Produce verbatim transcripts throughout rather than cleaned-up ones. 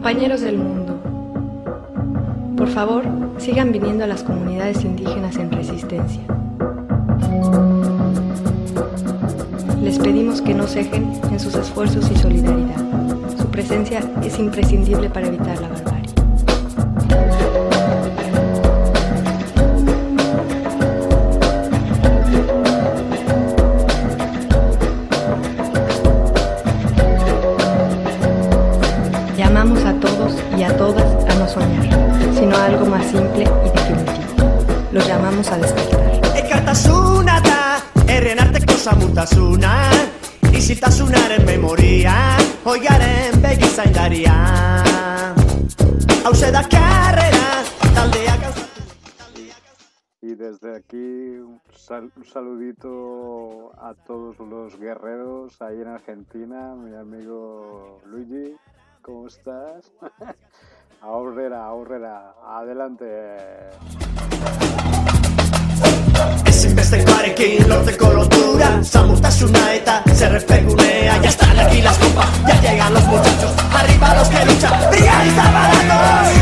Compañeros del mundo, por favor, sigan viniendo a las comunidades indígenas en resistencia. Les pedimos que no cejen en sus esfuerzos y solidaridad. Su presencia es imprescindible para evitar la barbarie. Llamamos a todos y a todas a no soñar, sino a algo más simple y definitivo. Los llamamos a despertar. Ekartasuna da, herrien arteko samutasuna, isiltasunaren memoria, oiaren begizaindaria. Hauxe da karrera, taldea gauzatu. Y desde aquí un, sal, un saludito a todos los guerreros ahí en Argentina, mi amigo Luigi. ¿Cómo estás? Aurrera, aurrera, adelante. Ezinbestekoarekin lortzeko lotura, samutasuna eta zerrepegunea. Ya están aquí las copas, ya llegan los muchachos, arriba los que luchan, brigadistas baratos.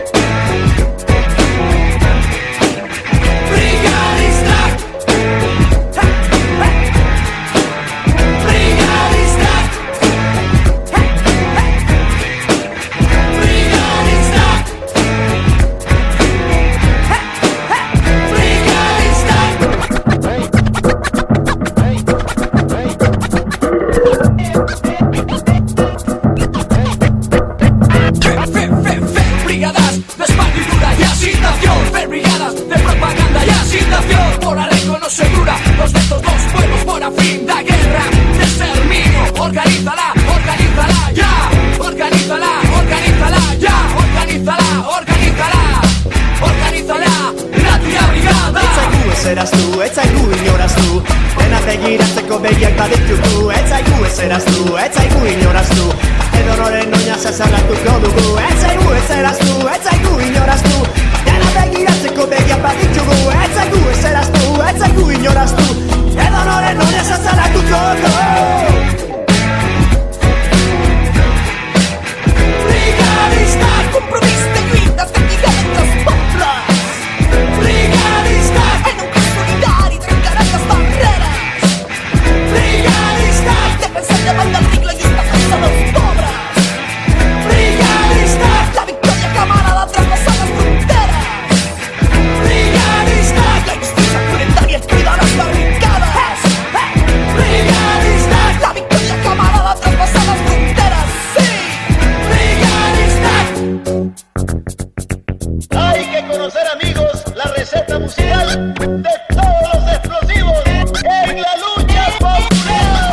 Eras tú, etzaigu inoraz du, dena begiratzeko begiak baditugu. Etzaigu ezeraz du, etzaigu inoraz du, edonoren oinaz ezagatuko dugu. Etzaigu ezeraz du, etzaigu inoraz du, dena begiratzeko begiak baditugu. Etzaigu ezeraz du, etzaigu inoraz du, edonoren oinaz ezagatuko dugu. Brigadistak, compromís de lluita, fatiga de les pobles. Brigadistak, en un cos solidari trencaràs les barreres. Brigadistak, defensant davant del ric la lluita sense dels pobres. Brigadistak, la victòria camarada traspassant les fronteres. Brigadistak, la justícia planetària et crida a les barricades. Brigadistak, la victòria camarada traspassant les fronteres. Sí, Brigadistak. Hay que conocer, amigos, la receta musical de todos los explosivos en la lucha popular.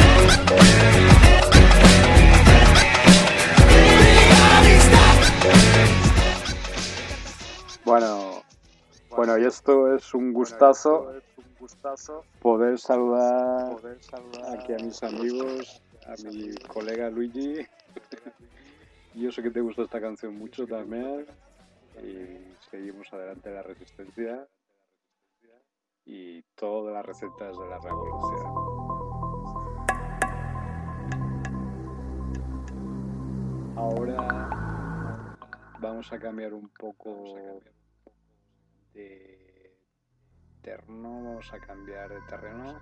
Bueno, bueno, y esto es un gustazo poder saludar aquí a mis amigos, a mi colega Luigi. Yo sé que te gusta esta canción mucho también. Y seguimos adelante en la resistencia y todas las recetas de la revolución. Ahora vamos a cambiar un poco de terreno, vamos a cambiar de terreno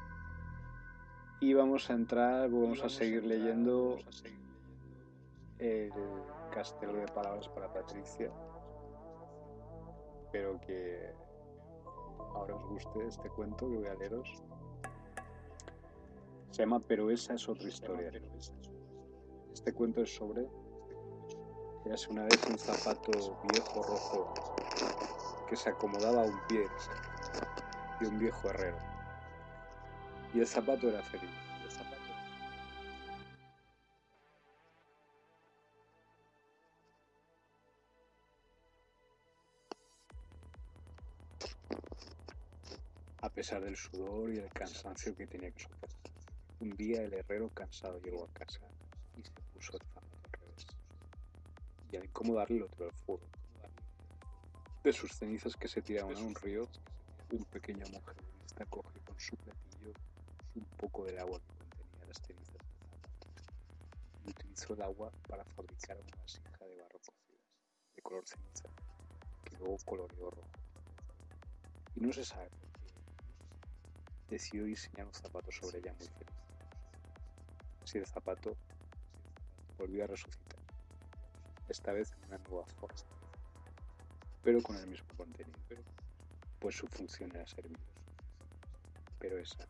y vamos a entrar, vamos a seguir leyendo el Castelo de Palabras para Patricia. Espero que ahora os guste este cuento que voy a leeros. Se llama Pero esa es otra historia. Este cuento es sobre érase una vez un zapato viejo rojo que se acomodaba a un pie de un viejo herrero. Y el zapato era feliz. El zapato a pesar del sudor y el cansancio que tenía que soportar. Un día el herrero cansado llegó a casa y se puso el zapato al revés. Y al incomodarle lo tiró al fuego. De sus cenizas que se tiraban a un río, un pequeño monje budista cogió con su platillo un poco del agua que contenía las cenizas del zapato y utilizó el agua para fabricar una vasija de color ceniza, que luego coloreó rojo. Y no se sabe por qué decidió diseñar un zapato sobre ella muy feliz. Así el zapato volvió a resucitar, esta vez en una nueva forma, pero con el mismo contenido, pues su función era servir. Pero esa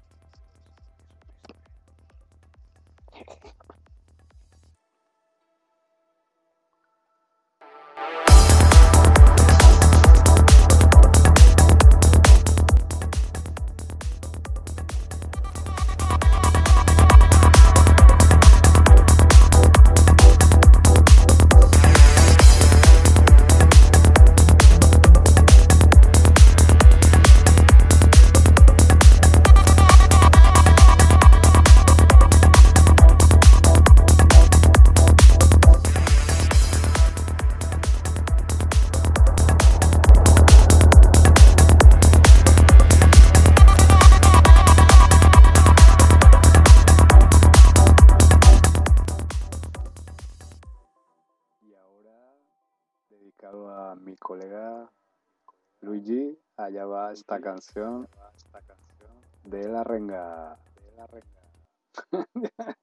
dedicado a mi colega Luigi, allá va esta canción de La Renga. De La Renga.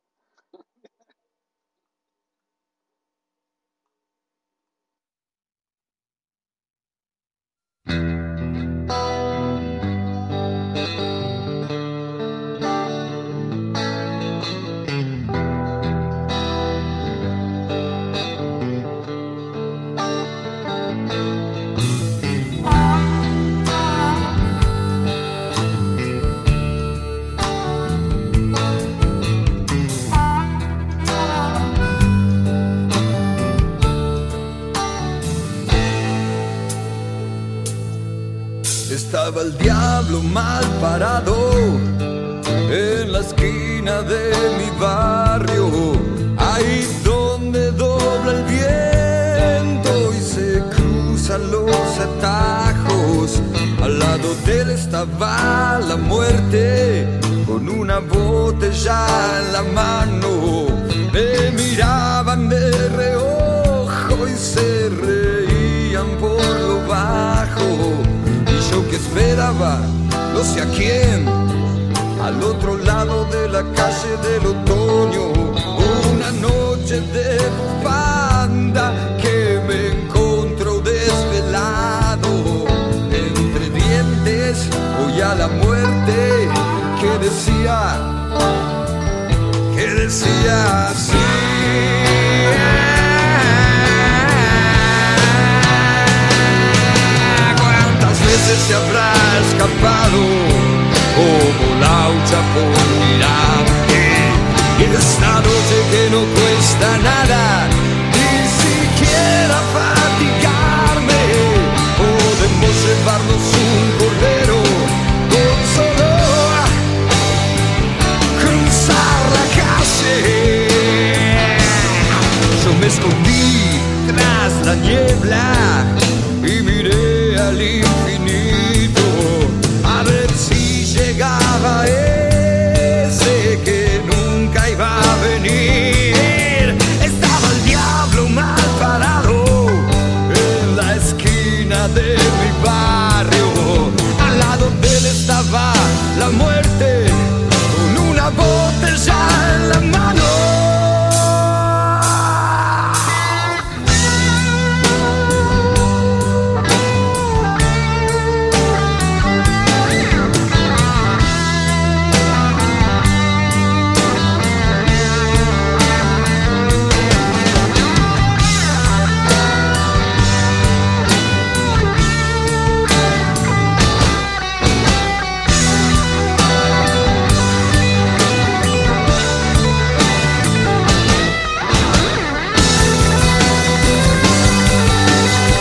Estaba el diablo mal parado en la esquina de mi barrio, ahí donde dobla el viento y se cruzan los atajos. Al lado de él estaba la muerte con una botella en la mano. Me miraban de reojo y se reían por lo bajo. Yo que esperaba, no sé a quién, al otro lado de la calle del otoño, una noche de bufanda que me encontró desvelado. Entre dientes oía la muerte que decía, que decía así.